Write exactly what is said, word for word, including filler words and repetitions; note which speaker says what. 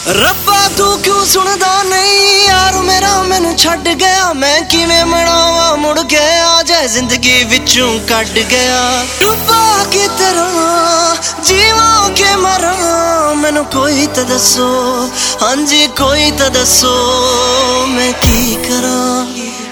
Speaker 1: रब्बा तू क्यों सुनदा नहीं यार मेरा मैनू छड़ गया। मैं किवें मनावा मुड़ के आ जाए जिंदगी विचों कट गया। डुबा के तरह जीवा के मरा मैनू कोई तो दसो, हाँ जी कोई तो दसो मैं की करा।